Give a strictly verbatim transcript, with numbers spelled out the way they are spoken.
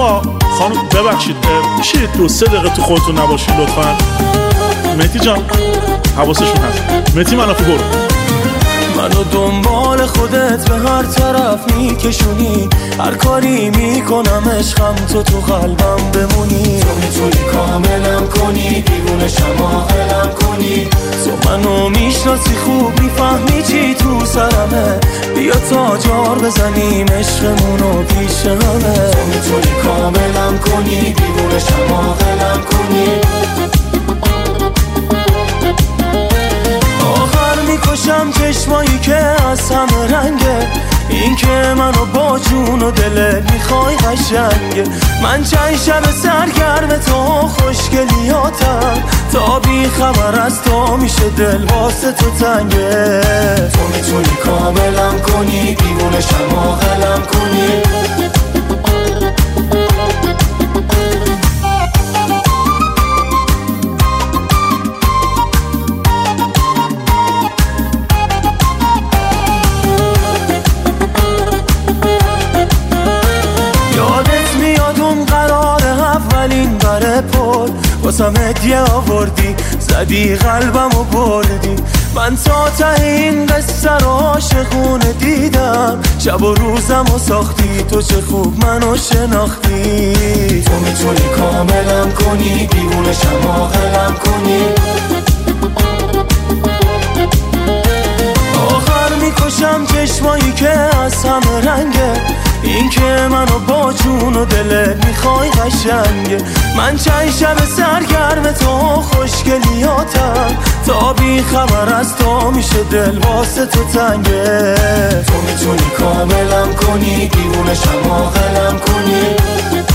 آقا خانم ببخشید میشه دو سه دقیقه تو خودتون نباشید لطفا. مهدی جان حواسشون هست. مهدی منافی برو. منو دنبال خودت به هر طرف میکشونی، هر کاری میکنم عشقم تو تو قلبم بمونی. تو میتونی کاملم کنی، دیوونه شماغلم کنی. تو منو میشناسی خوب، میفهمی چی تو سرمه. بیا تا جار بزنیم عشقمونو پیش همه. تو میتونی کاملم کنی، دیوونه شماغلم کنی. میکشم چشمایی که از همه رنگه، این که منو با جون و دلت میخوای قشنگه. من چند شب سرگرم تو خوشگلیاتم، تا بی خبر از تو میشه دل واسه تو تنگه. تو میتونی کاملم کنی، دیوونه شماغلم کنی. اولین بره پر واسم هدیه آوردی، زدی قلبم و بردی. من تا ته این قصه رو عاشقونه دیدم، شب و روزم و ساختی. تو چه خوب منو شناختی. تو میتونی کاملم کنی، دیوونه شماغلم کنی. آخر میکشم چشمایی که از همه رنگه، این که منو با جون و دلت میخوای قشنگه. من چند شب سرگرم تو خوشگلیاتم، تا بی خبر از تو میشه دل واسه تو تنگه. تو میتونی کاملم کنی، دیوونه شماغلم کنی.